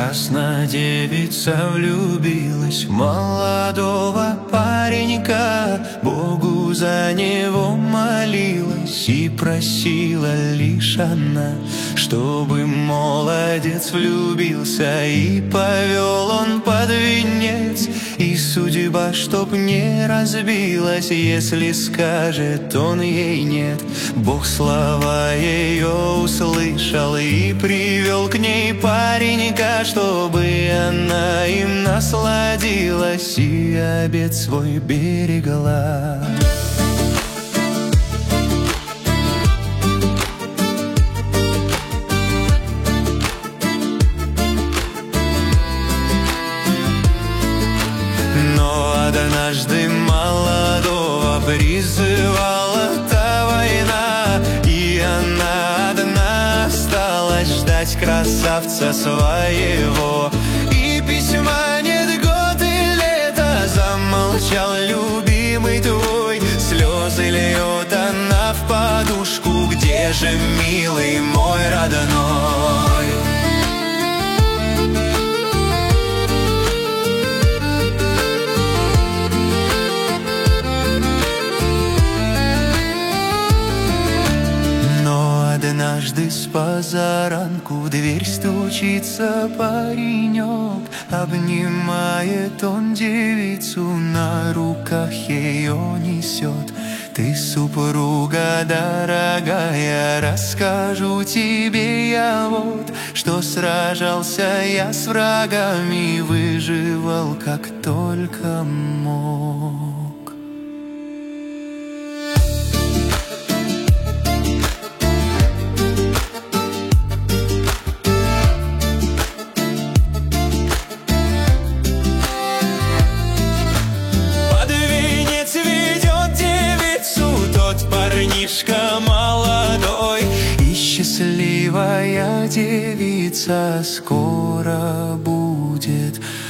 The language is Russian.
Прекрасная девица влюбилась в молодого паренька, Богу за него молилась и просила лишь она, чтобы молодец влюбился и повел он под венец. И судьба, чтоб не разбилась, если скажет он ей нет. Бог слова ее услышал и привел к ней паренька, чтобы она им насладилась и обет свой берегла. Однажды молодого призывала та война, и она одна осталась ждать красавца своего. И письма нет год и лето, замолчал любимый твой. Слезы льет она в подушку, где же милый мой родной? Однажды с позаранку в дверь стучится паренек, обнимает он девицу, на руках ее несет. Ты, супруга дорогая, расскажу тебе я вот, что сражался я с врагами, выживал как только мог. Парнишка молодой, и счастливая девица скоро будет